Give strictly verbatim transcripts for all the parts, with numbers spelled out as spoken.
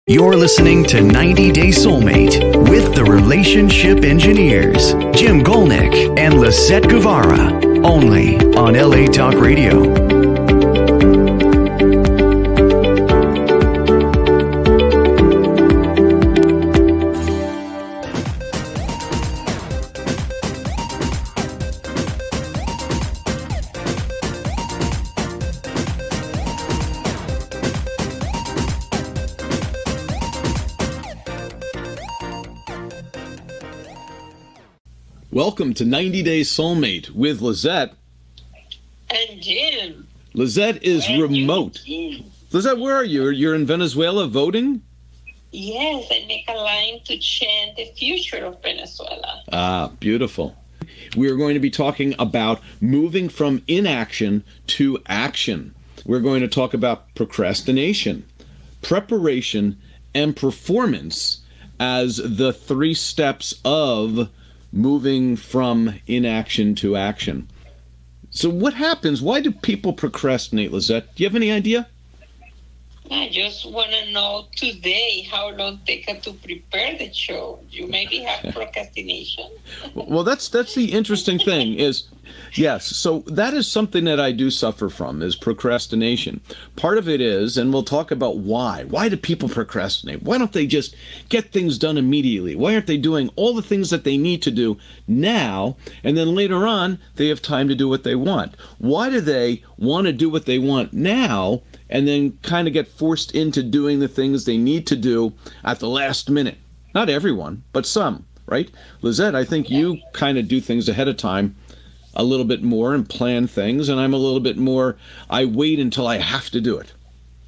You're listening to ninety day Soulmate with the Relationship Engineers, Jim Golnick and Lisette Guevara, only on L A Talk Radio. Welcome to ninety day Soulmate with Lisette. And Jim. Lisette is and remote. Lisette, where are you? You're in Venezuela voting? Yes, I make a line to change the future of Venezuela. Ah, beautiful. We're going to be talking about moving from inaction to action. We're going to talk about procrastination, preparation, and performance as the three steps of moving from inaction to action. So what happens? Why do people procrastinate, Lisette? Do you have any idea? I just want to know today how long take it to prepare the show. You maybe have procrastination. Well, that's that's the interesting thing is, yes, so that is something that I do suffer from, is procrastination. Part of it is, and we'll talk about why. Why do people procrastinate? Why don't they just get things done immediately? Why aren't they doing all the things that they need to do now, and then later on they have time to do what they want? Why do they want to do what they want now and then kind of get forced into doing the things they need to do at the last minute? Not everyone, but some, right? Lisette, I think you kind of do things ahead of time a little bit more and plan things, and I'm a little bit more, I wait until I have to do it.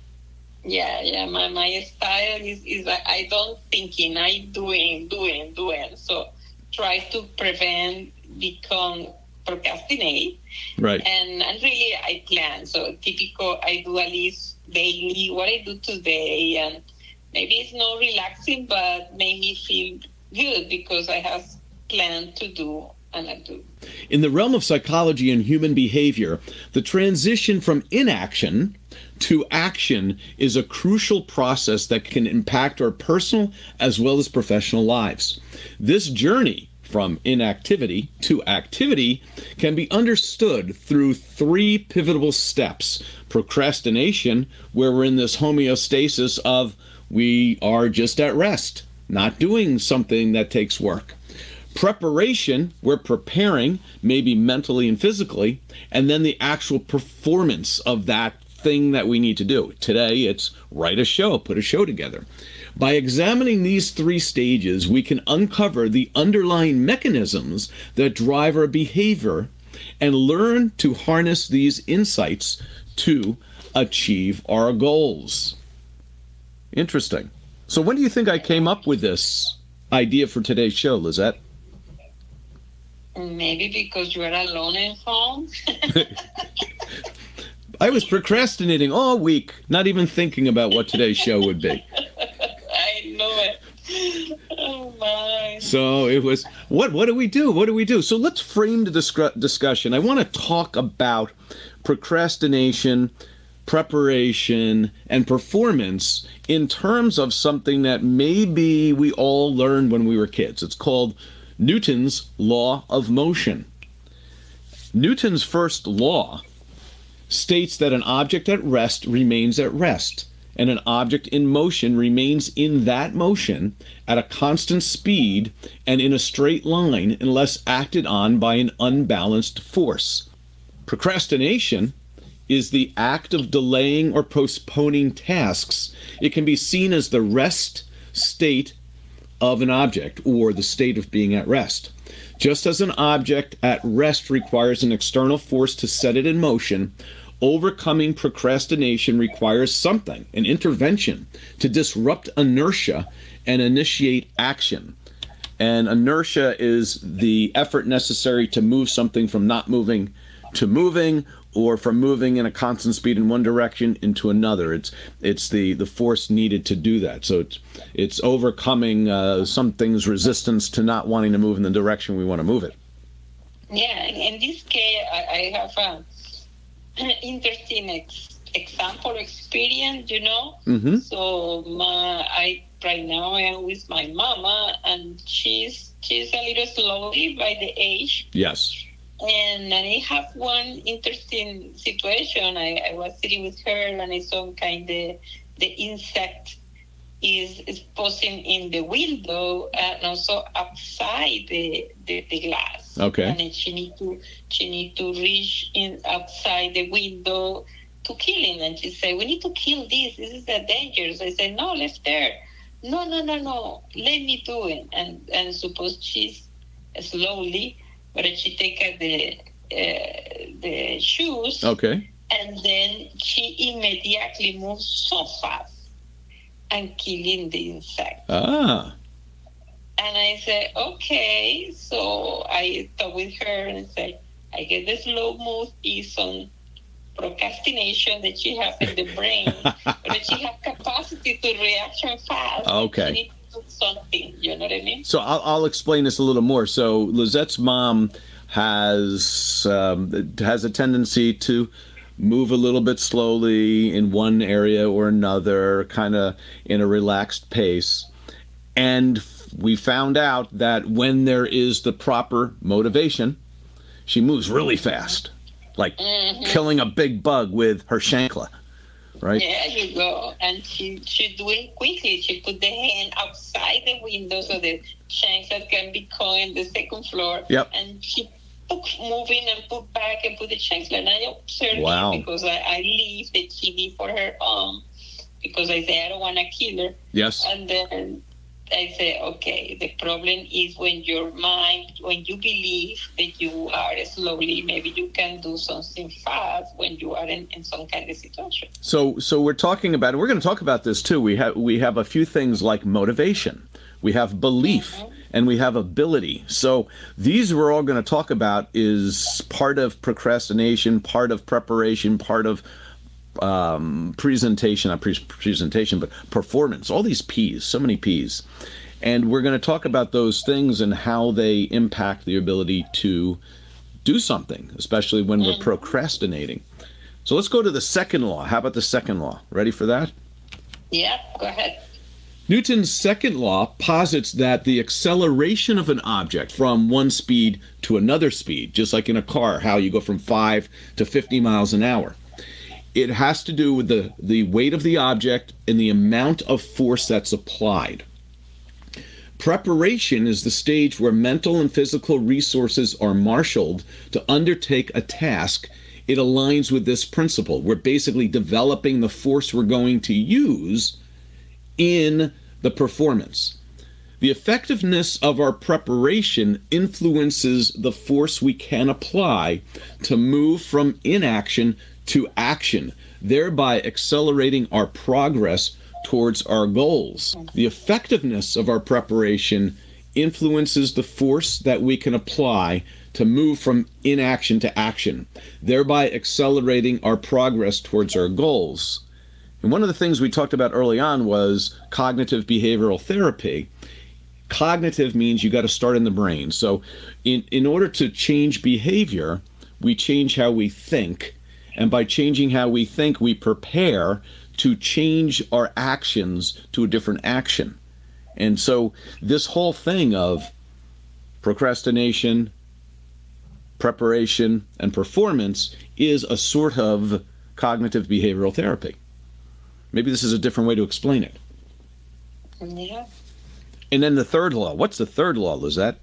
Yeah, yeah, my, my style is, is like I don't thinking, I doing, doing, doing. So try to prevent, become procrastinate. Right. And, and really I plan. So typical, I do at least daily what I do today, and maybe it's not relaxing, but make me feel good because I have planned to do and I do. In the realm of psychology and human behavior, the transition from inaction to action is a crucial process that can impact our personal as well as professional lives. This journey from inactivity to activity can be understood through three pivotal steps. Procrastination, where we're in this homeostasis of we are just at rest, not doing something that takes work. Preparation, we're preparing, maybe mentally and physically, and then the actual performance of that thing that we need to do. Today, it's write a show, put a show together. By examining these three stages, we can uncover the underlying mechanisms that drive our behavior and learn to harness these insights to achieve our goals. Interesting. So when do you think I came up with this idea for today's show, Lisette? Maybe because you are alone at home. I was procrastinating all week, not even thinking about what today's show would be. I know it. Oh my. So it was, what what do we do? What do we do? So let's frame the discu- discussion. I want to talk about procrastination, preparation, and performance in terms of something that maybe we all learned when we were kids. It's called Newton's law of motion. Newton's first law states that an object at rest remains at rest, and an object in motion remains in that motion at a constant speed and in a straight line unless acted on by an unbalanced force. Procrastination is the act of delaying or postponing tasks. It can be seen as the rest state of an object, or the state of being at rest. Just as an object at rest requires an external force to set it in motion, overcoming procrastination requires something, an intervention, to disrupt inertia and initiate action. And inertia is the effort necessary to move something from not moving to moving, or from moving in a constant speed in one direction into another. It's it's the, the force needed to do that. So it's, it's overcoming uh, something's resistance to not wanting to move in the direction we want to move it. Yeah, in this case, I, I have a interesting ex- example experience, you know. Mm-hmm. So my, I right now I am with my mama, and she's she's a little slowly by the age. Yes. And I have one interesting situation. I, I was sitting with her, and I saw kind of the insect is, is posing in the window and also outside the, the, the glass. Okay. And then she need to she need to reach in outside the window to kill him. And she said, "We need to kill this. This is a danger." So I said, "No, left there. No, no, no, no. Let me do it." And and suppose she's slowly. But she take uh, the uh, the shoes, Okay. and then she immediately moves so fast and killing the insect. Ah. And I said, okay. So I talk with her and say, I guess the slow move is on procrastination that she has in the brain, but she has capacity to reaction fast. Okay. She needs to do something. You know what I mean? So I'll, I'll explain this a little more. So Lizette's mom has um, has a tendency to move a little bit slowly in one area or another, kind of in a relaxed pace. And we found out that when there is the proper motivation, she moves really fast, like Mm-hmm. killing a big bug with her chancla, right? There you go. And she she do it quickly. She put the hand outside the window so the chancla can be caught in the second floor. Yep. And she put moving and put back and put the chancla. And I observed Wow. it because I, I leave the T V for her um because I say I don't want to kill her. Yes. And then I say, okay, the problem is when your mind, when you believe that you are slowly, maybe you can do something fast when you are in, in some kind of situation. So, so we're talking about, we're going to talk about this too. We have we have a few things like motivation, we have belief, mm-hmm. and we have ability. So these we're all going to talk about is part of procrastination, part of preparation, part of um, presentation, not pre- presentation, but performance. All these P's, so many P's. And we're going to talk about those things and how they impact the ability to do something, especially when we're procrastinating. So let's go to the second law. How about the second law? Ready for that? Yeah, go ahead. Newton's second law posits that the acceleration of an object from one speed to another speed, just like in a car, how you go from five to fifty miles an hour, it has to do with the, the weight of the object and the amount of force that's applied. Preparation is the stage where mental and physical resources are marshaled to undertake a task. It aligns with this principle. We're basically developing the force we're going to use in the performance. The effectiveness of our preparation influences the force we can apply to move from inaction to action, thereby accelerating our progress towards our goals. The effectiveness of our preparation influences the force that we can apply to move from inaction to action, thereby accelerating our progress towards our goals. And one of the things we talked about early on was cognitive behavioral therapy. Cognitive means you got to start in the brain. So in, in order to change behavior, we change how we think. And by changing how we think, we prepare to change our actions to a different action. And so this whole thing of procrastination, preparation, and performance is a sort of cognitive behavioral therapy. Maybe this is a different way to explain it. Yeah. And then the third law. What's the third law, Lizette?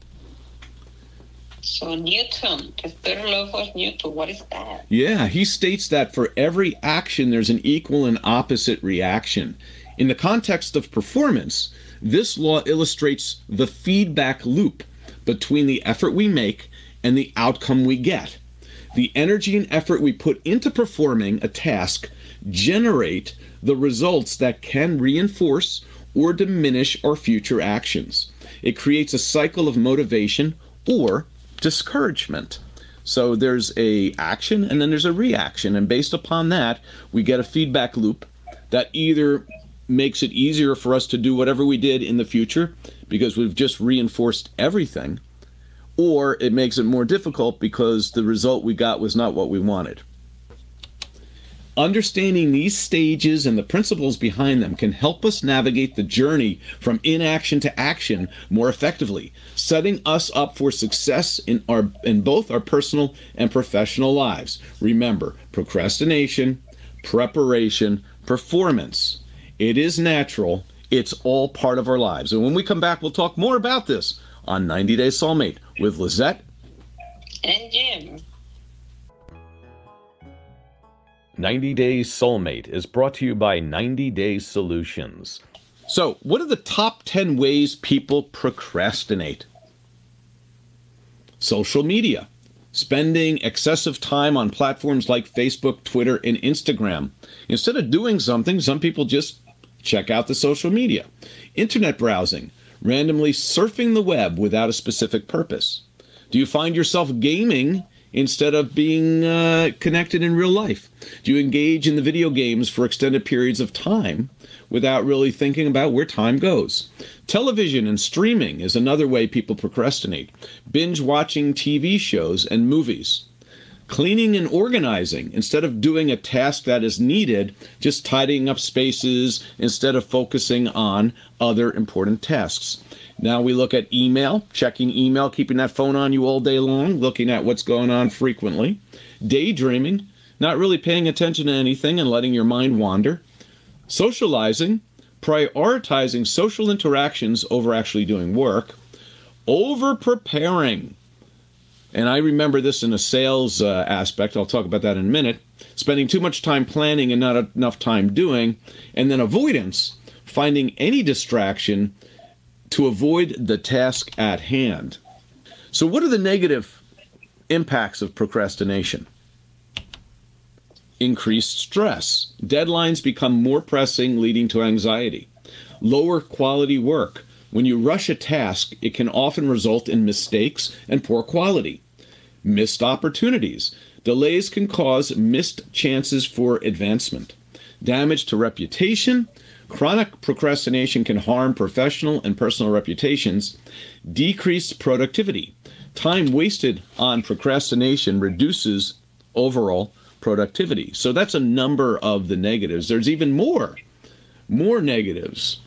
So Newton, the third law was Newton. What is that? Yeah, he states that for every action, there's an equal and opposite reaction. In the context of performance, this law illustrates the feedback loop between the effort we make and the outcome we get. The energy and effort we put into performing a task generate the results that can reinforce or diminish our future actions. It creates a cycle of motivation or discouragement. So there's a action and then there's a reaction, and based upon that we get a feedback loop that either makes it easier for us to do whatever we did in the future because we've just reinforced everything, or it makes it more difficult because the result we got was not what we wanted. Understanding these stages and the principles behind them can help us navigate the journey from inaction to action more effectively, setting us up for success in our in both our personal and professional lives. Remember, procrastination, preparation, performance. It is natural. It's all part of our lives. And when we come back, we'll talk more about this on ninety Day Soulmate with Lizette and Jim. ninety Day Soulmate is brought to you by ninety Day Solutions. So, what are the top ten ways people procrastinate? Social media. Spending excessive time on platforms like Facebook, Twitter, and Instagram. Instead of doing something, some people just check out the social media. Internet browsing. Randomly surfing the web without a specific purpose. Do you find yourself gaming instead of being uh, connected in real life? Do you engage in the video games for extended periods of time without really thinking about where time goes? Television and streaming is another way people procrastinate. Binge watching T V shows and movies. Cleaning and organizing. Instead of doing a task that is needed, just tidying up spaces instead of focusing on other important tasks. Now we look at email, checking email, keeping that phone on you all day long, looking at what's going on frequently. Daydreaming, not really paying attention to anything and letting your mind wander. Socializing, prioritizing social interactions over actually doing work. Over-preparing. And I remember this in a sales uh, aspect. I'll talk about that in a minute. Spending too much time planning and not enough time doing. And then avoidance, finding any distraction to avoid the task at hand. So what are the negative impacts of procrastination? Increased stress. Deadlines become more pressing, leading to anxiety. Lower quality work. When you rush a task, it can often result in mistakes and poor quality. Missed opportunities. Delays can cause missed chances for advancement. Damage to reputation. Chronic procrastination can harm professional and personal reputations. Decreased productivity. Time wasted on procrastination reduces overall productivity. So that's a number of the negatives. There's even more, more negatives.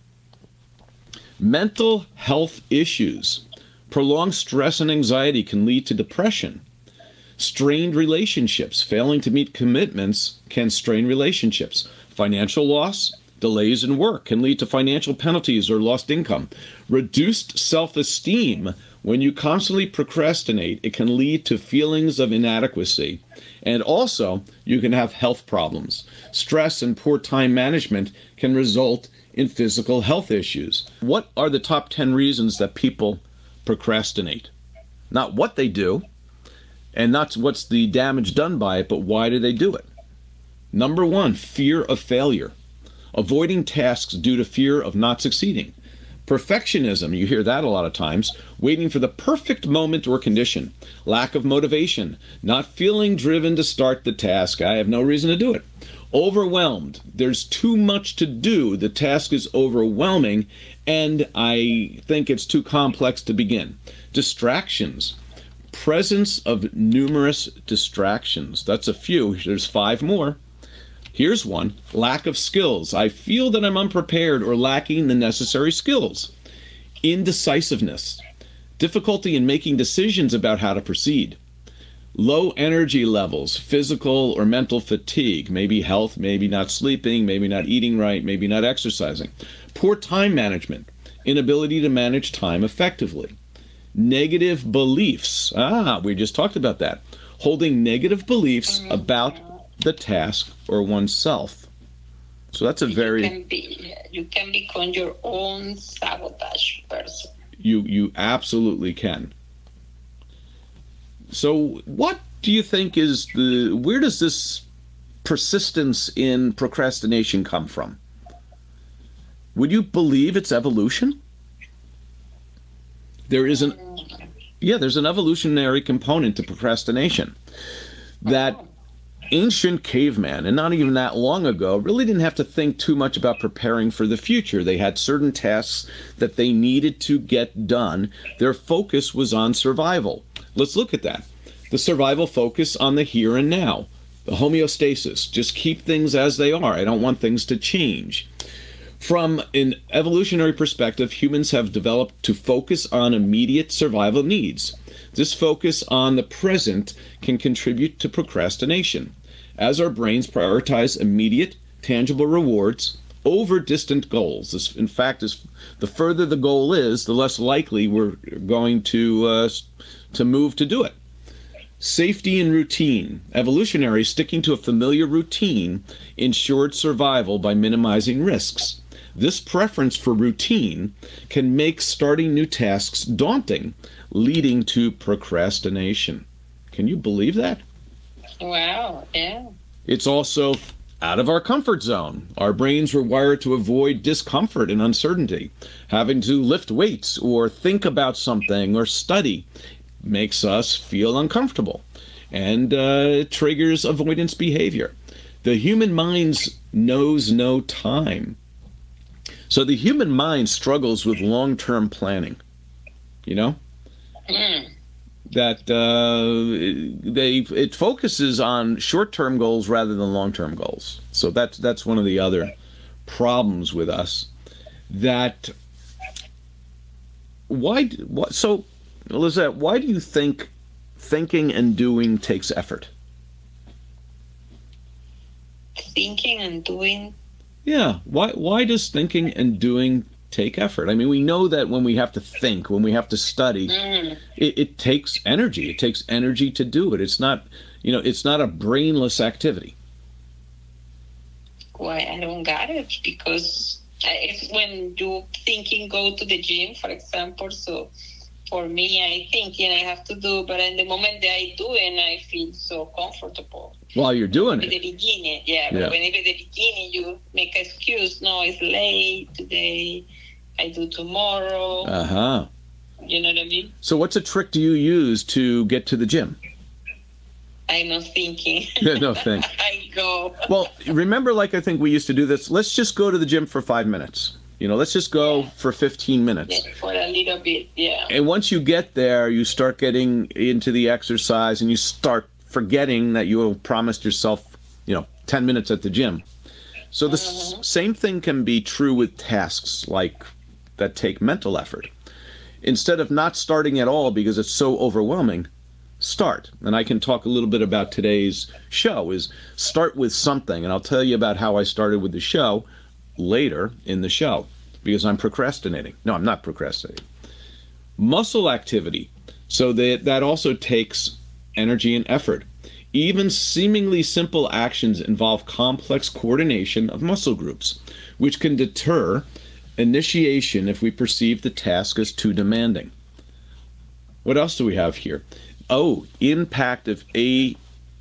Mental health issues. Prolonged stress and anxiety can lead to depression. Strained relationships. Failing to meet commitments can strain relationships. Financial loss. Delays in work can lead to financial penalties or lost income. Reduced self-esteem. When you constantly procrastinate, it can lead to feelings of inadequacy. And also, you can have health problems. Stress and poor time management can result in physical health issues. What are the top ten reasons that people procrastinate? Not what they do, and not what's the damage done by it, but why do they do it? Number one, fear of failure. Avoiding tasks due to fear of not succeeding. Perfectionism, you hear that a lot of times, waiting for the perfect moment or condition. Lack of motivation, not feeling driven to start the task. I have no reason to do it. Overwhelmed, there's too much to do. The task is overwhelming, and I think it's too complex to begin. Distractions, presence of numerous distractions. That's a few. There's five more. Here's one. Lack of skills. I feel that I'm unprepared or lacking the necessary skills. Indecisiveness. Difficulty in making decisions about how to proceed. Low energy levels, physical or mental fatigue, maybe health, maybe not sleeping, maybe not eating right, maybe not exercising. Poor time management. Inability to manage time effectively. Negative beliefs. Ah, we just talked about that. Holding negative beliefs about the task or oneself. So that's a very... You can, be, you can become your own sabotage person. You, you absolutely can. So what do you think is the... Where does this persistence in procrastination come from? Would you believe it's evolution? There is an... Yeah, there's an evolutionary component to procrastination. That... Ancient caveman, and not even that long ago, really didn't have to think too much about preparing for the future. They had certain tasks that they needed to get done. Their focus was on survival. Let's look at that. The survival focus on the here and now. The homeostasis, just keep things as they are. I don't want things to change. From an evolutionary perspective, humans have developed to focus on immediate survival needs. This focus on the present can contribute to procrastination, as our brains prioritize immediate, tangible rewards over distant goals. This, in fact, is the further the goal is, the less likely we're going to uh, to move to do it. Safety and routine. Evolutionary, sticking to a familiar routine ensured survival by minimizing risks. This preference for routine can make starting new tasks daunting, leading to procrastination. Can you believe that? Wow, yeah. It's also out of our comfort zone. Our brains were wired to avoid discomfort and uncertainty. Having to lift weights or think about something or study makes us feel uncomfortable and uh, triggers avoidance behavior. The human mind knows no time. So the human mind struggles with long-term planning, you know? Mm. That uh, they it focuses on short-term goals rather than long-term goals. So that's that's one of the other problems with us. That why what so Lizette, why do you think thinking and doing takes effort? Thinking and doing. Yeah. Why why does thinking and doing take effort? I mean, we know that when we have to think, when we have to study, Mm. it, it takes energy. It takes energy to do it. It's not, you know, it's not a brainless activity. Why I don't got it, because it's when you thinking go to the gym, for example. So for me, I think and I have to do, but in the moment that I do it, I feel so comfortable. While you're doing At the it. beginning, yeah. But Yeah. whenever at the beginning you make an excuse, no, it's late today. I do tomorrow. Uh-huh. You know what I mean? So what's a trick do you use to get to the gym? I'm not thinking. Yeah, no, thanks. I go. Well, remember, like I think we used to do this, let's just go to the gym for five minutes. You know, let's just go for fifteen minutes. Yeah, for a little bit, yeah. And once you get there, you start getting into the exercise and you start forgetting that you promised yourself, you know, ten minutes at the gym. So the s- same thing can be true with tasks like that take mental effort. Instead of not starting at all because it's so overwhelming, start. And I can talk a little bit about today's show is start with something. And I'll tell you about how I started with the show later in the show because I'm procrastinating. No, I'm not procrastinating. Muscle activity. So that, that also takes energy and effort. Even seemingly simple actions involve complex coordination of muscle groups, which can deter initiation if we perceive the task as too demanding. What else do we have here? Oh, impact of A,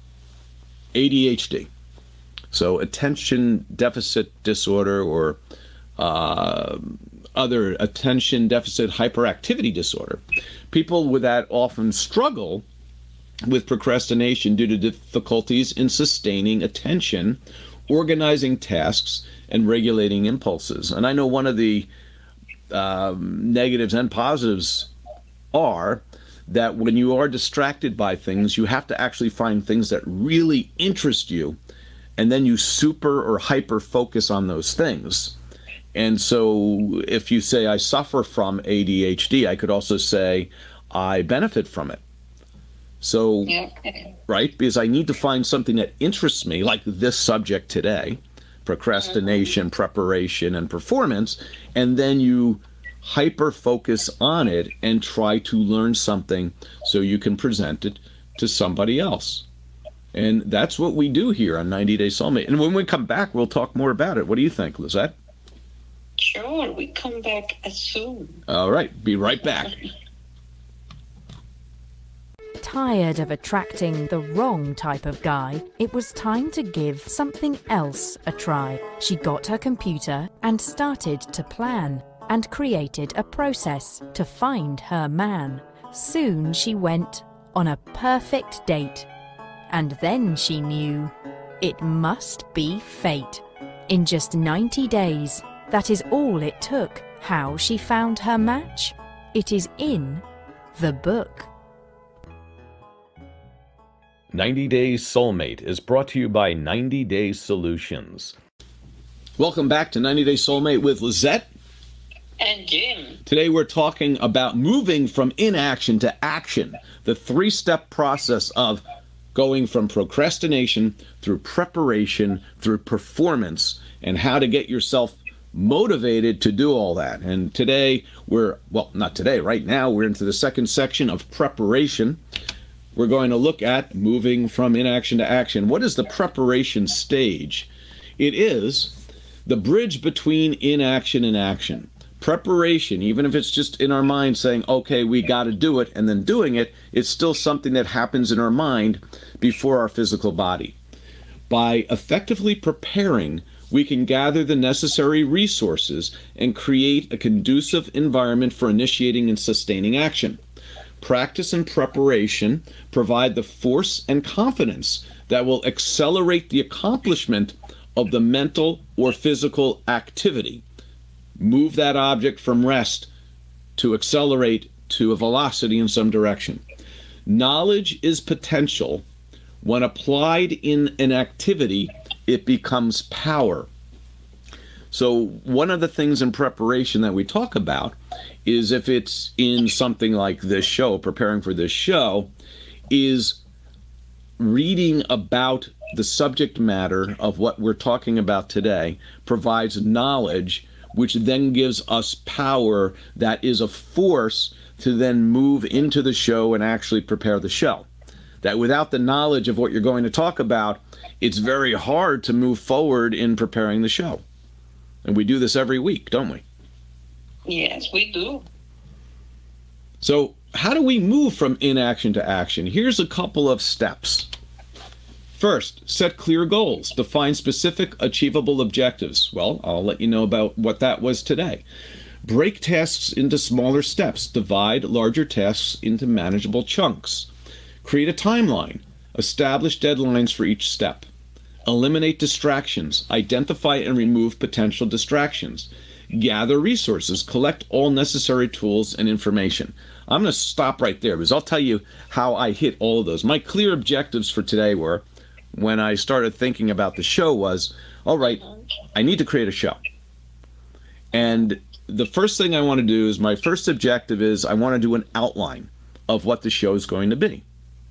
A D H D. So attention deficit disorder or uh, other attention deficit hyperactivity disorder. People with that often struggle with procrastination due to difficulties in sustaining attention, organizing tasks, and regulating impulses. And I know one of the um, negatives and positives are that when you are distracted by things, you have to actually find things that really interest you, and then you super or hyper focus on those things. And so if you say, I suffer from A D H D, I could also say, I benefit from it. So, Yeah. right? Because I need to find something that interests me, like this subject today, procrastination, preparation, and performance, and then you hyper focus on it and try to learn something so you can present it to somebody else. And that's what we do here on ninety Day Soulmate. And when we come back, we'll talk more about it. What do you think, Lizette? Sure, we come back as soon. All right, be right back. Tired of attracting the wrong type of guy, it was time to give something else a try. She got her computer and started to plan and created a process to find her man. Soon she went on a perfect date. And then she knew it must be fate. In just ninety days, that is all it took. How she found her match? It is in the book. ninety Days Soulmate is brought to you by ninety Day Solutions. Welcome back to ninety Day Soulmate with Lizette and Jim. Today we're talking about moving from inaction to action, the three-step process of going from procrastination through preparation through performance, and how to get yourself motivated to do all that. And today we're, well, not today, right now we're into the second section of preparation. We're going to look at moving from inaction to action. What is the preparation stage? It is the bridge between inaction and action. Preparation, even if it's just in our mind saying, okay, we got to do it, and then doing it, it's still something that happens in our mind before our physical body. By effectively preparing, we can gather the necessary resources and create a conducive environment for initiating and sustaining action. Practice and preparation provide the force and confidence that will accelerate the accomplishment of the mental or physical activity. Move that object from rest to accelerate to a velocity in some direction. Knowledge is potential. When applied in an activity, it becomes power. So one of the things in preparation that we talk about is, if it's in something like this show, preparing for this show, is reading about the subject matter of what we're talking about today provides knowledge, which then gives us power that is a force to then move into the show and actually prepare the show. That without the knowledge of what you're going to talk about, it's very hard to move forward in preparing the show. And we do this every week, don't we? Yes, we do. So how do we move from inaction to action? Here's a couple of steps. First, set clear goals. Define specific, achievable objectives. Well, I'll let you know about what that was today. Break tasks into smaller steps. Divide larger tasks into manageable chunks. Create a timeline. Establish deadlines for each step. Eliminate distractions. Identify and remove potential distractions. Gather resources. Collect all necessary tools and information. I'm going to stop right there because I'll tell you how I hit all of those. My clear objectives for today were, when I started thinking about the show, was, all right, I need to create a show. And the first thing I want to do is, my first objective is, I want to do an outline of what the show is going to be.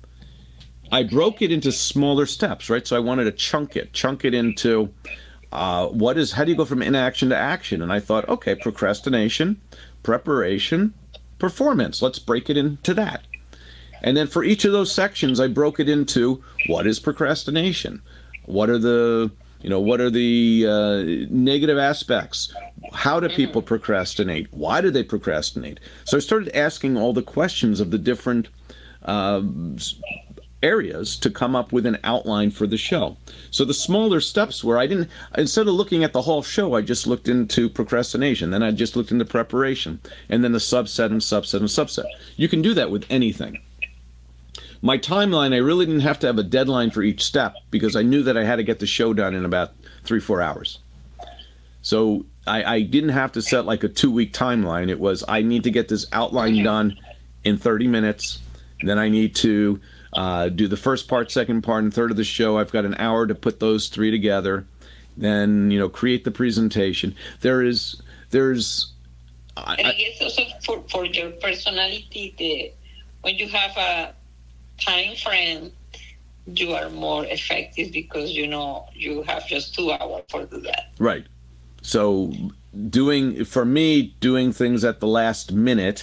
I broke it into smaller steps, right? So I wanted to chunk it, chunk it into uh, what is, how do you go from inaction to action? And I thought, okay, procrastination, preparation, performance. Let's break it into that. And then for each of those sections, I broke it into, what is procrastination? What are the, you know, what are the uh, negative aspects? How do people procrastinate? Why do they procrastinate? So I started asking all the questions of the different uh, areas to come up with an outline for the show. So the smaller steps were, I didn't, instead of looking at the whole show, I just looked into procrastination. Then I just looked into preparation, and then the subset and subset and subset. You can do that with anything. My timeline, I really didn't have to have a deadline for each step because I knew that I had to get the show done in about three, four hours. So I, I didn't have to set like a two-week timeline. It was, I need to get this outline done in thirty minutes. Then I need to uh, do the first part, second part, and third of the show. I've got an hour to put those three together. Then, you know, create the presentation. There is, there's... I, and I guess also for, for your personality, the, when you have a time frame, you are more effective because, you know, you have just two hours for do that. Right. So doing, for me, doing things at the last minute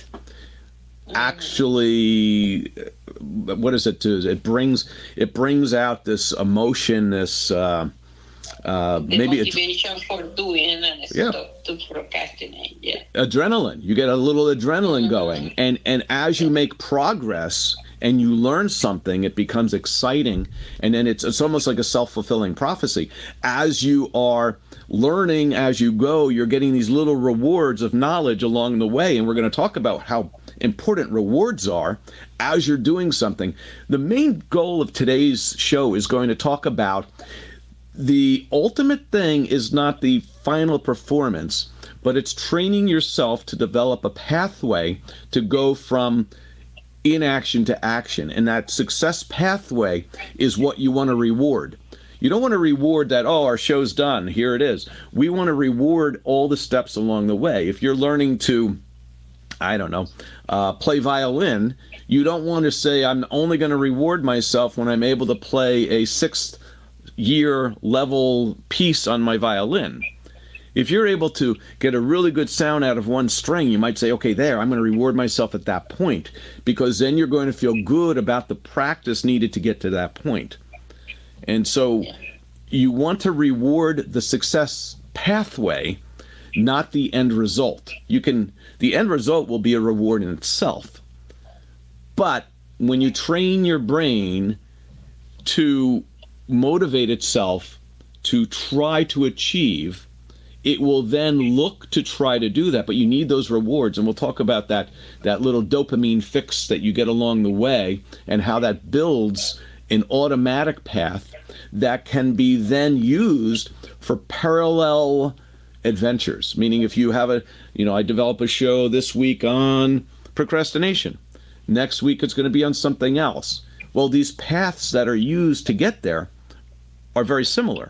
actually, what does it do? It brings, it brings out this emotion, this, uh, uh, the maybe motivation it's, for doing and yeah. stop to procrastinate. Yeah. Adrenaline. You get a little adrenaline Mm-hmm. going. And, and as you make progress and you learn something, it becomes exciting. And then it's, it's almost like a self-fulfilling prophecy. As you are learning, as you go, you're getting these little rewards of knowledge along the way. And we're going to talk about how important rewards are as you're doing something. The main goal of today's show is going to talk about the ultimate thing is not the final performance, but it's training yourself to develop a pathway to go from inaction to action. And that success pathway is what you want to reward. You don't want to reward that, oh, our show's done, here it is. We want to reward all the steps along the way. If you're learning to, I don't know, uh, play violin, you don't want to say, I'm only going to reward myself when I'm able to play a sixth year level piece on my violin. If you're able to get a really good sound out of one string, you might say, okay, there, I'm going to reward myself at that point, because then you're going to feel good about the practice needed to get to that point. And so you want to reward the success pathway, not the end result. You can, the end result will be a reward in itself. But when you train your brain to motivate itself to try to achieve, it will then look to try to do that. But you need those rewards. And we'll talk about that, that little dopamine fix that you get along the way and how that builds an automatic path that can be then used for parallel adventures. Meaning if you have a, you know, I develop a show this week on procrastination. Next week it's going to be on something else. Well, these paths that are used to get there are very similar.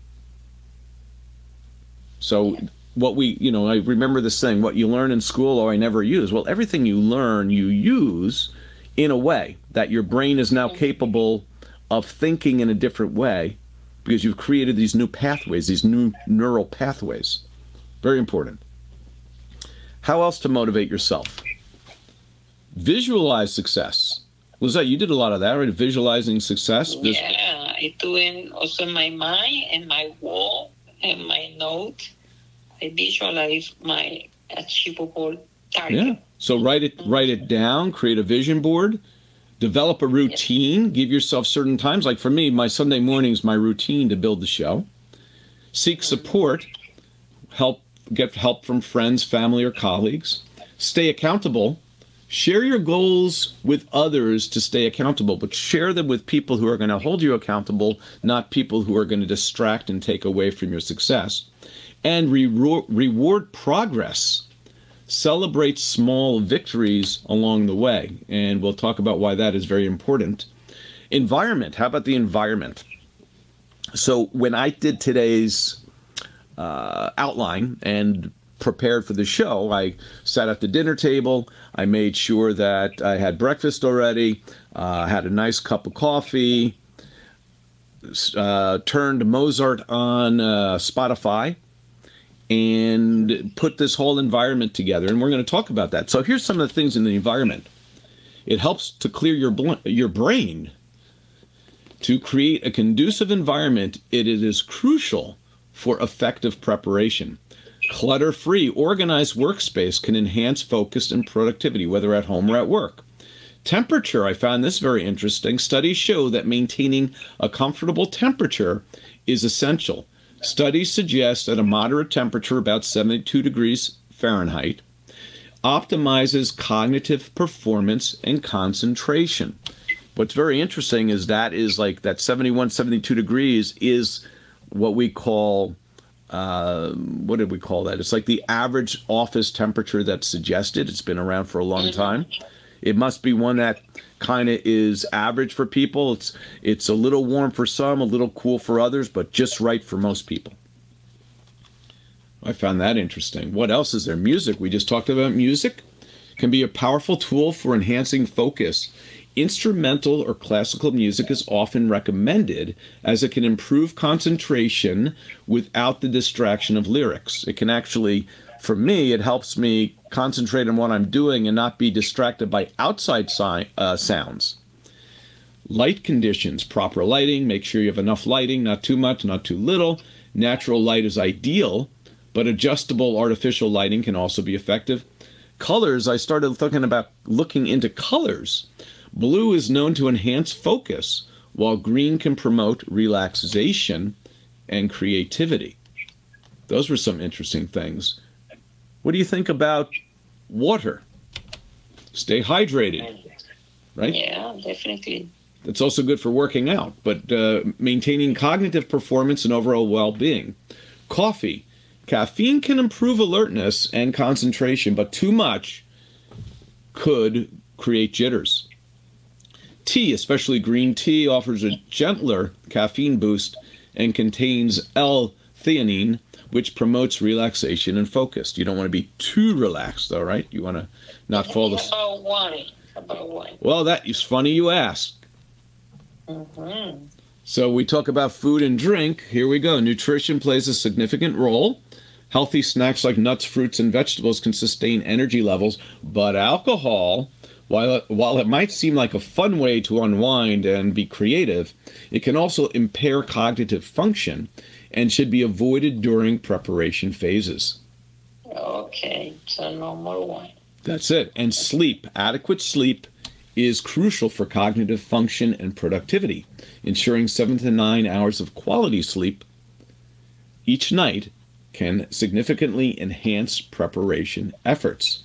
So what we, you know, I remember this saying, what you learn in school, oh, I never use. Well, everything you learn, you use in a way that your brain is now capable of thinking in a different way because you've created these new pathways, these new neural pathways. Very important. How else to motivate yourself? Visualize success. Lizette, you did a lot of that, right? Visualizing success. Vis- yeah, I do it also in my mind and my wall and my note. I visualize my achievable target. Yeah. So write it, mm-hmm. write it down. Create a vision board. Develop a routine. Yes. Give yourself certain times. Like for me, my Sunday morning is my routine to build the show. Seek support. Help. Get help from friends, family, or colleagues. Stay accountable. Share your goals with others to stay accountable, but share them with people who are going to hold you accountable, not people who are going to distract and take away from your success. And re- reward progress. Celebrate small victories along the way, and we'll talk about why that is very important. Environment. How about the environment? So when I did today's uh, outline and prepared for the show, I sat at the dinner table. I made sure that I had breakfast already, uh, had a nice cup of coffee, uh, turned Mozart on uh, Spotify, and put this whole environment together. And we're going to talk about that. So here's some of the things in the environment. It helps to clear your bl- your brain. To create a conducive environment, it is crucial for effective preparation. Clutter-free, organized workspace can enhance focus and productivity, whether at home or at work. Temperature, I found this very interesting. Studies show that maintaining a comfortable temperature is essential. Studies suggest that a moderate temperature, about seventy-two degrees Fahrenheit, optimizes cognitive performance and concentration. What's very interesting is that is like that seventy-one, seventy-two degrees is what we call Uh, what did we call that? It's like the average office temperature that's suggested. It's been around for a long time. It must be one that kind of is average for people. It's it's a little warm for some, a little cool for others, but just right for most people. I found that interesting. What else is there? Music. We just talked about music. Can be a powerful tool for enhancing focus. Instrumental or classical music is often recommended as it can improve concentration without the distraction of lyrics. It can actually, for me, it helps me concentrate on what I'm doing and not be distracted by outside si- uh, sounds. Light conditions, proper lighting, make sure you have enough lighting, not too much, not too little. Natural light is ideal, but adjustable artificial lighting can also be effective. Colors, I started thinking about looking into colors. Blue is known to enhance focus, while green can promote relaxation and creativity. Those were some interesting things. What do you think about water? Stay hydrated, right? Yeah, definitely. It's also good for working out, but uh, maintaining cognitive performance and overall well-being. Coffee. Caffeine can improve alertness and concentration, but too much could create jitters. Tea, especially green tea, offers a gentler caffeine boost and contains L-theanine, which promotes relaxation and focus. You don't want to be too relaxed, though, right? You want to not fall asleep. About wine. About wine. Well, that is funny you ask. Mm-hmm. So we talk about food and drink. Here we go. Nutrition plays a significant role. Healthy snacks like nuts, fruits, and vegetables can sustain energy levels, but alcohol, while it, while it might seem like a fun way to unwind and be creative, it can also impair cognitive function and should be avoided during preparation phases. Okay, so no more wine. That's it. And sleep, adequate sleep, is crucial for cognitive function and productivity. Ensuring seven to nine hours of quality sleep each night can significantly enhance preparation efforts.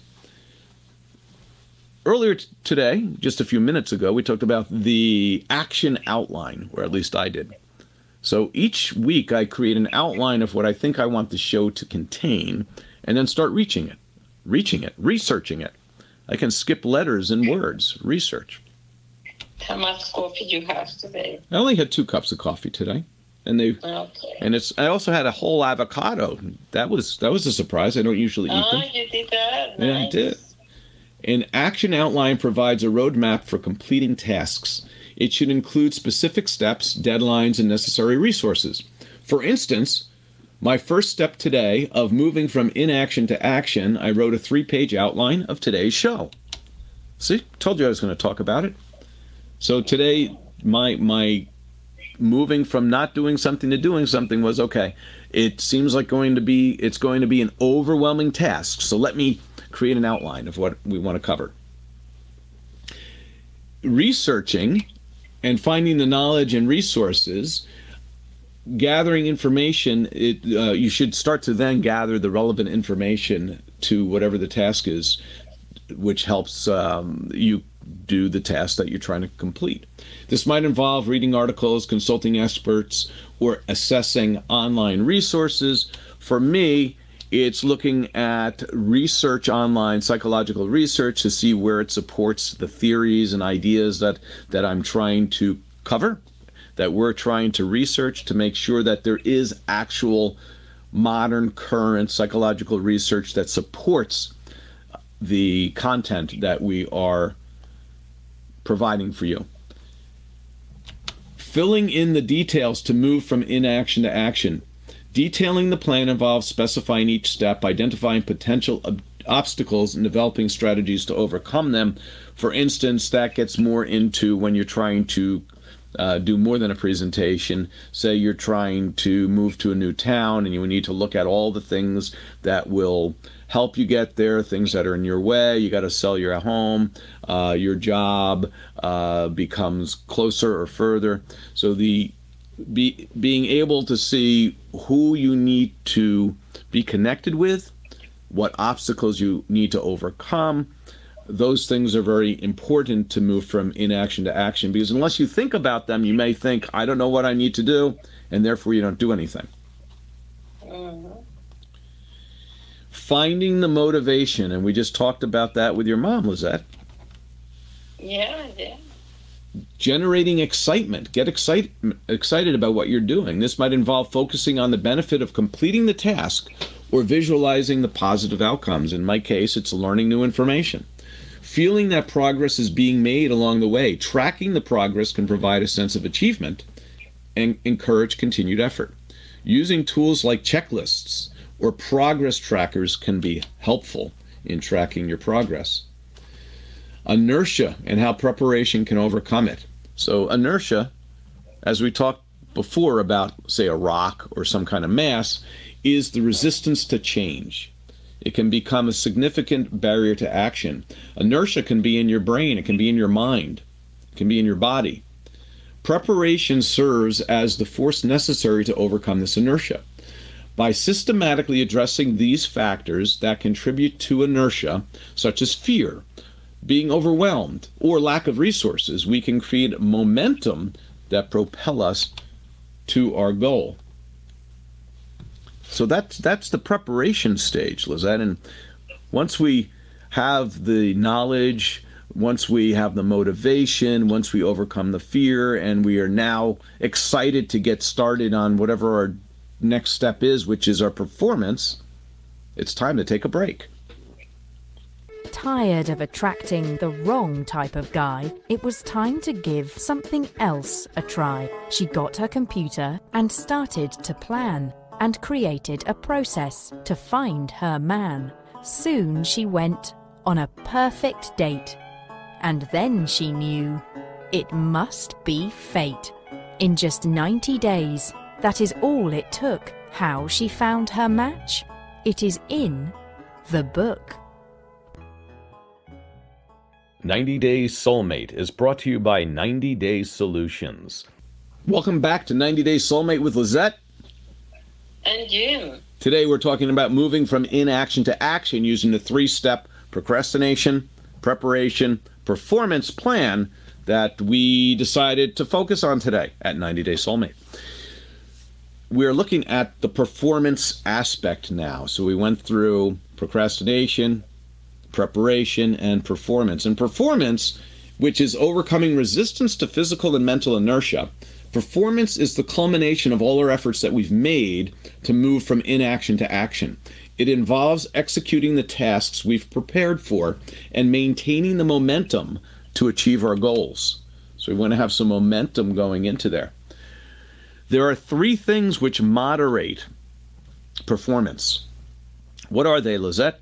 Earlier t- today, just a few minutes ago, we talked about the action outline, or at least I did. So each week I create an outline of what I think I want the show to contain, and then start reaching it, reaching it, researching it. I can skip letters and words, research. How much coffee you have today? I only had two cups of coffee today, and they Okay. and it's. I also had a whole avocado. That was that was a surprise. I don't usually eat Oh, them. you did that? Yeah, I Nice. did. An action outline provides a roadmap for completing tasks. It should include specific steps, deadlines, and necessary resources. For instance, my first step today of moving from inaction to action, I wrote a three-page outline of today's show. See, told you I was going to talk about it. So today, my my moving from not doing something to doing something was, okay, it seems like going to be it's going to be an overwhelming task. So let me create an outline of what we want to cover. Researching and finding the knowledge and resources, gathering information, it, uh, you should start to then gather the relevant information to whatever the task is, which helps um, you do the task that you're trying to complete. This might involve reading articles, consulting experts, or assessing online resources. For me, it's looking at research online, psychological research, to see where it supports the theories and ideas that, that I'm trying to cover, that we're trying to research, to make sure that there is actual modern, current psychological research that supports the content that we are providing for you. Filling in the details to move from inaction to action. Detailing the plan involves specifying each step, identifying potential ob- obstacles, and developing strategies to overcome them. For instance, that gets more into when you're trying to uh, do more than a presentation. Say you're trying to move to a new town and you need to look at all the things that will help you get there, things that are in your way. You got to sell your home, uh, your job uh, becomes closer or further. So the be, being able to see who you need to be connected with, what obstacles you need to overcome, those things are very important to move from inaction to action, because unless you think about them, you may think, I don't know what I need to do, and therefore you don't do anything. Mm-hmm. Finding the motivation, and we just talked about that with your mom, Lizette. Yeah, yeah. Generating excitement. Get excited excited about what you're doing. This might involve focusing on the benefit of completing the task or visualizing the positive outcomes. In my case, it's learning new information. Feeling that progress is being made along the way. Tracking the progress can provide a sense of achievement and encourage continued effort. Using tools like checklists or progress trackers can be helpful in tracking your progress. Inertia and how preparation can overcome it. So inertia, as we talked before about, say, a rock or some kind of mass, is the resistance to change. It can become a significant barrier to action. Inertia can be in your brain, it can be in your mind, it can be in your body. Preparation serves as the force necessary to overcome this inertia. By systematically addressing these factors that contribute to inertia, such as fear, being overwhelmed, or lack of resources, we can create momentum that propel us to our goal. So that's that's the preparation stage, Lizette. And once we have the knowledge, once we have the motivation, once we overcome the fear, and we are now excited to get started on whatever our next step is, which is our performance, it's time to take a break. Tired of attracting the wrong type of guy, it was time to give something else a try. She got her computer and started to plan, and created a process to find her man. Soon she went on a perfect date. And then she knew it must be fate. In just ninety days, that is all it took. How she found her match? It is in the book. ninety Days Soulmate is brought to you by ninety Days Solutions. Welcome back to ninety Days Soulmate with Lizette. And Jim. Today we're talking about moving from inaction to action using the three-step procrastination, preparation, performance plan that we decided to focus on today at ninety Days Soulmate. We're looking at the performance aspect now. So we went through procrastination, preparation, and performance. And performance, which is overcoming resistance to physical and mental inertia, performance is the culmination of all our efforts that we've made to move from inaction to action. It involves executing the tasks we've prepared for and maintaining the momentum to achieve our goals. So we want to have some momentum going into there. There are three things which moderate performance. What are they, Lizette?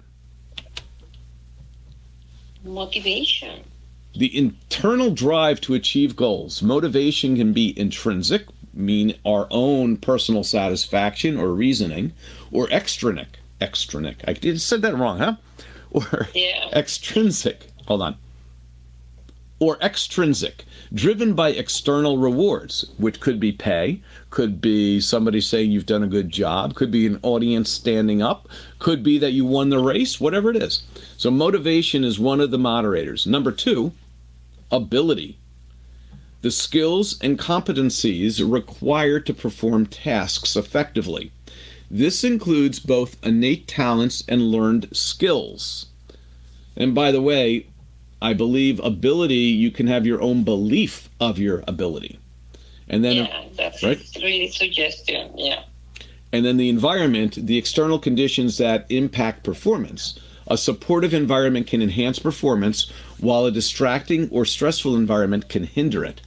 Motivation. The internal drive to achieve goals. Motivation can be intrinsic, mean our own personal satisfaction or reasoning, or extrinsic. Extrinsic. I did said that wrong, huh? Or Yeah. extrinsic. Hold on. Or extrinsic, driven by external rewards, which could be pay, could be somebody saying you've done a good job, could be an audience standing up, could be that you won the race, whatever it is. So motivation is one of the moderators. Number two, ability. The skills and competencies required to perform tasks effectively. This includes both innate talents and learned skills. And by the way, I believe ability, you can have your own belief of your ability. And then, yeah, that's right? really suggestion, yeah. And then the environment, the external conditions that impact performance. A supportive environment can enhance performance, while a distracting or stressful environment can hinder it.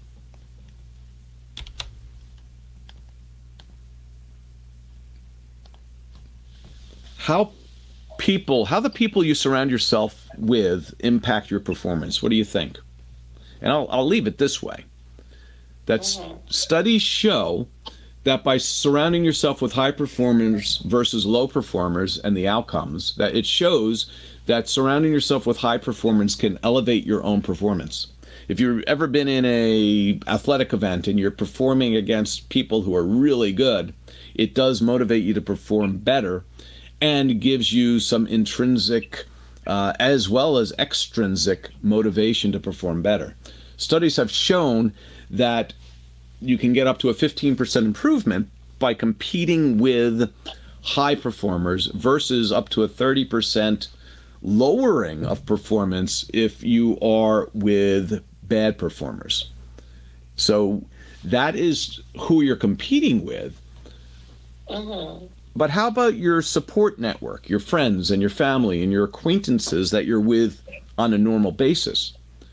How people, how the people you surround yourself with impact your performance. What do you think? And I'll, I'll leave it this way. That mm-hmm. studies show that by surrounding yourself with high performers versus low performers and the outcomes, that it shows that surrounding yourself with high performers can elevate your own performance. If you've ever been in a athletic event and you're performing against people who are really good, it does motivate you to perform better and gives you some intrinsic uh, as well as extrinsic motivation to perform better. Studies have shown that you can get up to a fifteen percent improvement by competing with high performers versus up to a thirty percent lowering of performance if you are with bad performers. So that is who you're competing with. Mm-hmm. But how about your support network, your friends and your family and your acquaintances that you're with on a normal basis?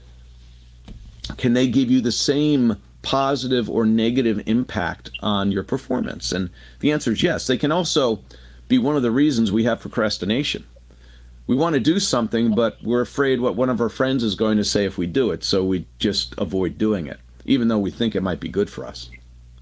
Can they give you the same positive or negative impact on your performance? And the answer is yes. They can also be one of the reasons we have procrastination. We want to do something, but we're afraid what one of our friends is going to say if we do it, so we just avoid doing it, even though we think it might be good for us.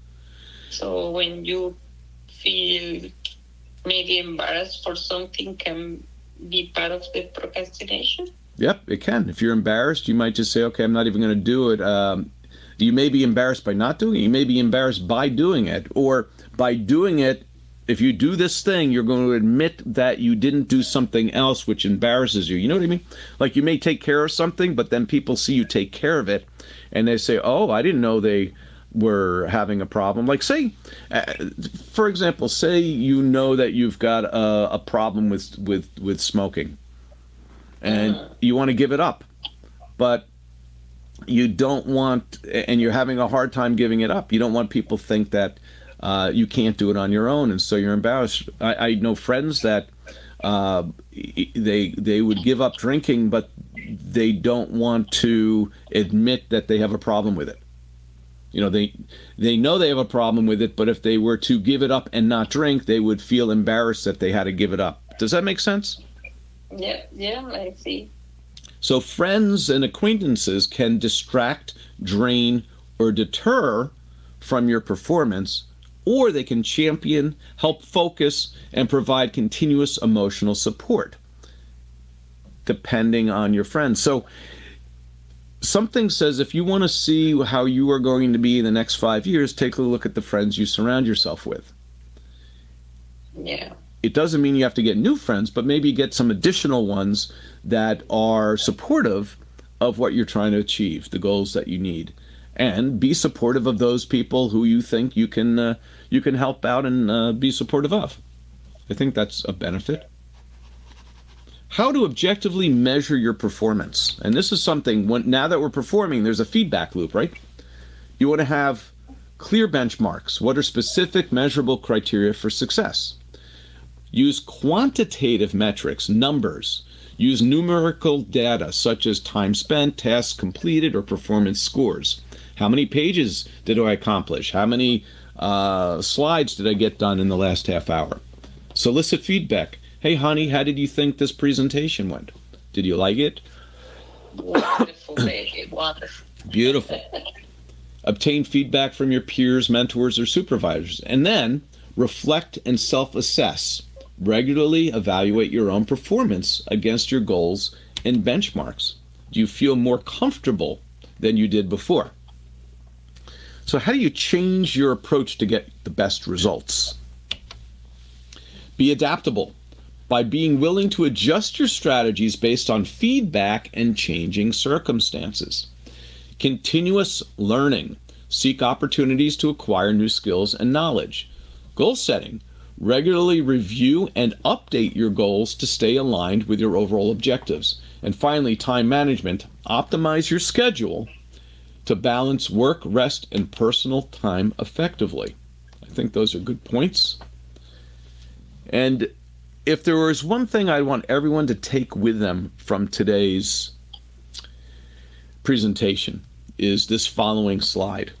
So when you feel maybe embarrassed for something, can be part of the procrastination? Yep, it can. If you're embarrassed, you might just say, okay, I'm not even going to do it. Um, you may be embarrassed by not doing it. You may be embarrassed by doing it. Or by doing it, if you do this thing, you're going to admit that you didn't do something else which embarrasses you. You know what I mean? Like you may take care of something, but then people see you take care of it, and they say, oh, I didn't know they were having a problem. Like say, uh, for example, say you know that you've got a, a problem with, with, with smoking, and you want to give it up. but you don't want, and you're having a hard time giving it up. You don't want people to think that uh, you can't do it on your own, and so you're embarrassed. I, I know friends that uh, they they would give up drinking, but they don't want to admit that they have a problem with it. You know, they they know they have a problem with it, but if they were to give it up and not drink, they would feel embarrassed that they had to give it up. Does that make sense? Yeah, yeah, I see. So friends and acquaintances can distract, drain, or deter from your performance, or they can champion, help focus, and provide continuous emotional support, depending on your friends. So something says if you want to see how you are going to be in the next five years, take a look at the friends you surround yourself with. Yeah. It doesn't mean you have to get new friends, but maybe get some additional ones that are supportive of what you're trying to achieve, the goals that you need. And be supportive of those people who you think you can uh, you can help out and uh, be supportive of. I think that's a benefit. How to objectively measure your performance. And this is something, when, now that we're performing, there's a feedback loop, right? You want to have clear benchmarks. What are specific measurable criteria for success? Use quantitative metrics, numbers. Use numerical data such as time spent, tasks completed, or performance scores. How many pages did I accomplish? How many uh, slides did I get done in the last half hour? Solicit feedback. Hey, honey, how did you think this presentation went? Did you like it? Wonderful, baby, wonderful. Beautiful. Obtain feedback from your peers, mentors, or supervisors, and then reflect and self-assess. Regularly evaluate your own performance against your goals and benchmarks. Do you feel more comfortable than you did before? So how do you change your approach to get the best results? Be adaptable by being willing to adjust your strategies based on feedback and changing circumstances. Continuous learning. Seek opportunities to acquire new skills and knowledge. Goal setting. Regularly review and update your goals to stay aligned with your overall objectives. And finally, time management. Optimize your schedule to balance work, rest, and personal time effectively. I think those are good points. And if there was one thing I want everyone to take with them from today's presentation, is this following slide.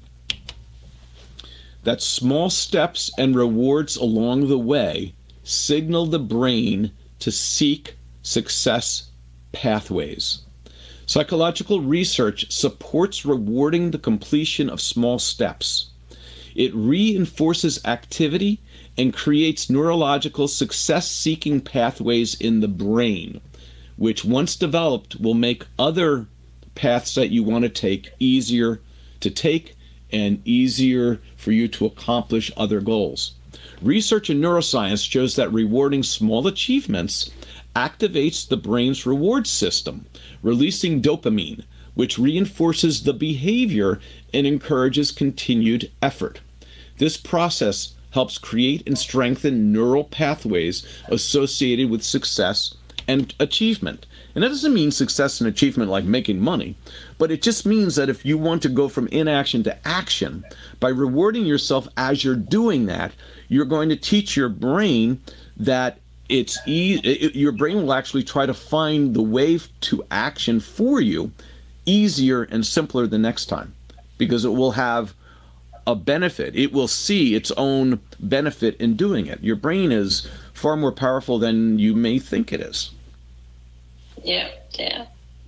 That small steps and rewards along the way signal the brain to seek success pathways. Psychological research supports rewarding the completion of small steps. It reinforces activity and creates neurological success-seeking pathways in the brain, which once developed will make other paths that you want to take easier to take and easier for you to accomplish other goals. Research in neuroscience shows that rewarding small achievements activates the brain's reward system, releasing dopamine, which reinforces the behavior and encourages continued effort. This process helps create and strengthen neural pathways associated with success and achievement. And that doesn't mean success and achievement like making money, but it just means that if you want to go from inaction to action, by rewarding yourself as you're doing that, you're going to teach your brain that it's e- it, your brain will actually try to find the way to action for you easier and simpler the next time, because it will have a benefit. It will see its own benefit in doing it. Your brain is far more powerful than you may think it is. Yeah, yeah.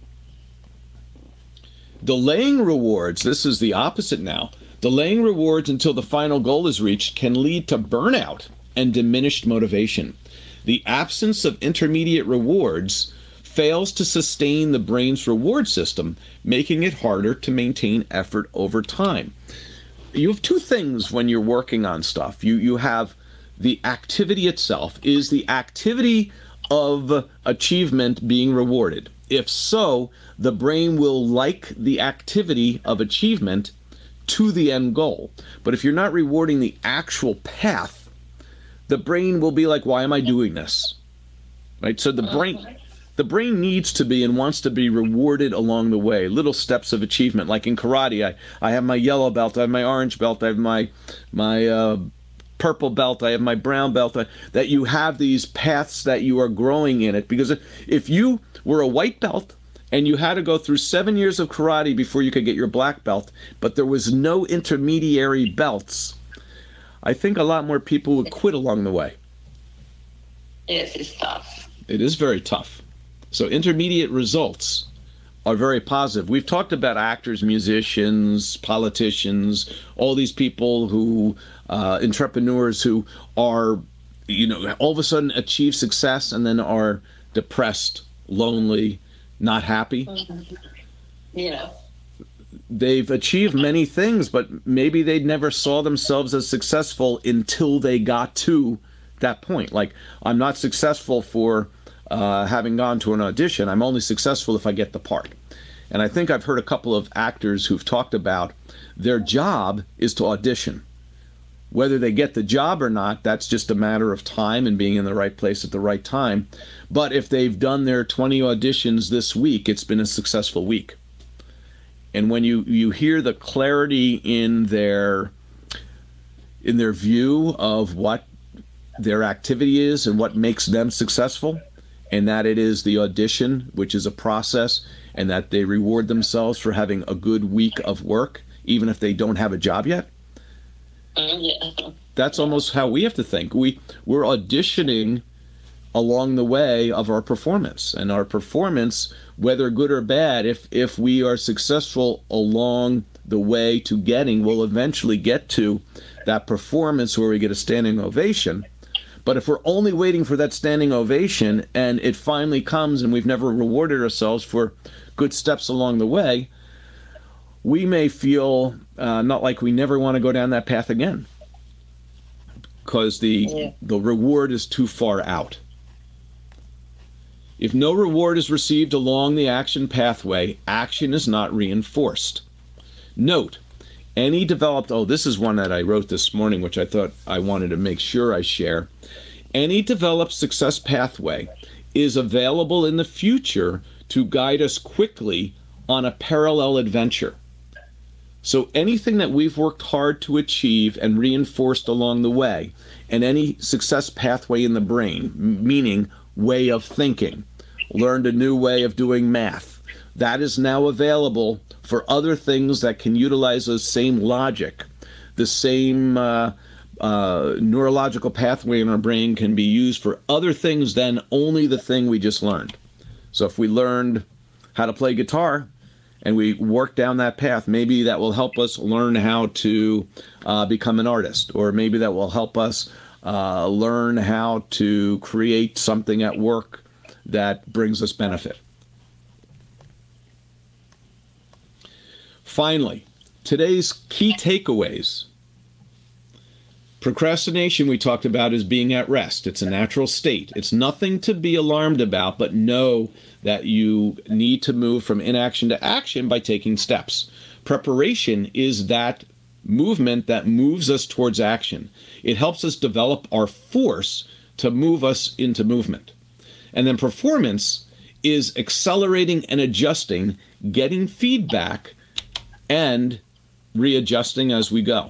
Delaying rewards, this is the opposite now. Delaying rewards until the final goal is reached can lead to burnout and diminished motivation. The absence of intermediate rewards fails to sustain the brain's reward system, making it harder to maintain effort over time. You have two things when you're working on stuff. You you have the activity itself. Is the activity of achievement being rewarded? If so, the brain will like the activity of achievement to the end goal. But if you're not rewarding the actual path, the brain will be like, why am I doing this? Right? So the brain the brain needs to be and wants to be rewarded along the way, little steps of achievement. Like in karate, I, I have my yellow belt, I have my orange belt, I have my my uh, purple belt, I have my brown belt, that you have these paths that you are growing in it. Because if you were a white belt and you had to go through seven years of karate before you could get your black belt, but there was no intermediary belts, I think a lot more people would quit along the way. Yes, it's tough. It is very tough. So intermediate results are very positive. We've talked about actors, musicians, politicians, all these people who, uh, entrepreneurs who are, you know, all of a sudden achieve success and then are depressed, lonely, not happy. Mm-hmm. Yeah. They've achieved many things, but maybe they never saw themselves as successful until they got to that point. Like, I'm not successful for Uh, having gone to an audition. I'm only successful if I get the part. And I think I've heard a couple of actors who've talked about their job is to audition. Whether they get the job or not, that's just a matter of time and being in the right place at the right time. But if they've done their twenty auditions this week, it's been a successful week. And when you, you hear the clarity in their in their view of what their activity is and what makes them successful, and that it is the audition, which is a process, and that they reward themselves for having a good week of work, even if they don't have a job yet. Yeah. That's almost how we have to think. We, we're auditioning along the way of our performance. And our performance, whether good or bad, if, if we are successful along the way to getting, we'll eventually get to that performance where we get a standing ovation. But if we're only waiting for that standing ovation and it finally comes and we've never rewarded ourselves for good steps along the way, we may feel uh, not like we never want to go down that path again because the, yeah. the reward is too far out. If no reward is received along the action pathway, action is not reinforced. Note, any developed, oh, this is one that I wrote this morning, which I thought I wanted to make sure I share. Any developed success pathway is available in the future to guide us quickly on a parallel adventure. So anything that we've worked hard to achieve and reinforced along the way, and any success pathway in the brain, meaning way of thinking, learned a new way of doing math, that is now available for other things that can utilize the same logic. The same uh, uh, neurological pathway in our brain can be used for other things than only the thing we just learned. So if we learned how to play guitar and we work down that path, maybe that will help us learn how to uh, become an artist, or maybe that will help us uh, learn how to create something at work that brings us benefit. Finally, today's key takeaways. Procrastination, we talked about, is being at rest. It's a natural state. It's nothing to be alarmed about, but know that you need to move from inaction to action by taking steps. Preparation is that movement that moves us towards action. It helps us develop our force to move us into movement. And then performance is accelerating and adjusting, getting feedback, and readjusting as we go.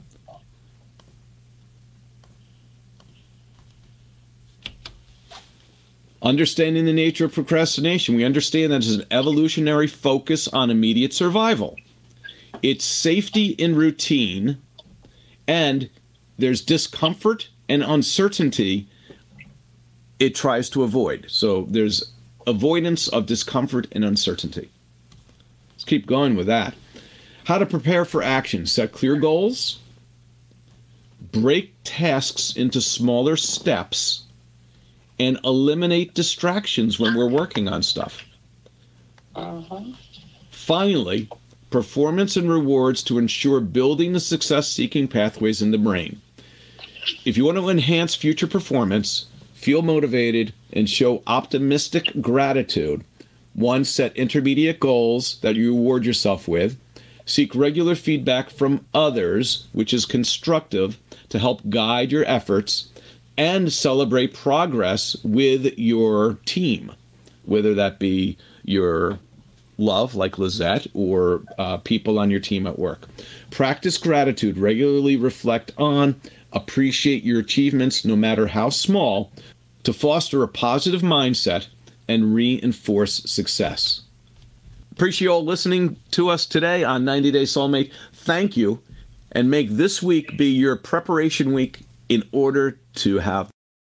Understanding the nature of procrastination, we understand that it's an evolutionary focus on immediate survival. It's safety in routine, and there's discomfort and uncertainty it tries to avoid. So there's avoidance of discomfort and uncertainty. Let's keep going with that. How to prepare for action. Set clear goals. Break tasks into smaller steps. And eliminate distractions when we're working on stuff. Uh-huh. Finally, performance and rewards to ensure building the success-seeking pathways in the brain. If you want to enhance future performance, feel motivated, and show optimistic gratitude, one, set intermediate goals that you reward yourself with. Seek regular feedback from others, which is constructive to help guide your efforts, and celebrate progress with your team. whether that be your love, like Lizette, or uh, people on your team at work. Practice gratitude. Regularly reflect on, appreciate your achievements, no matter how small, to foster a positive mindset and reinforce success. Appreciate you all listening to us today on ninety Day Soulmate. Thank you, and make this week be your preparation week in order to have.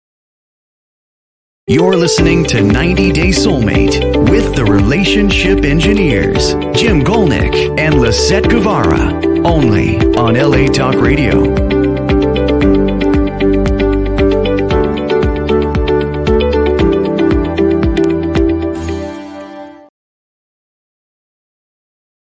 You're listening to ninety Day Soulmate with the Relationship Engineers, Jim Golnick and Lisette Guevara, only on L A Talk Radio.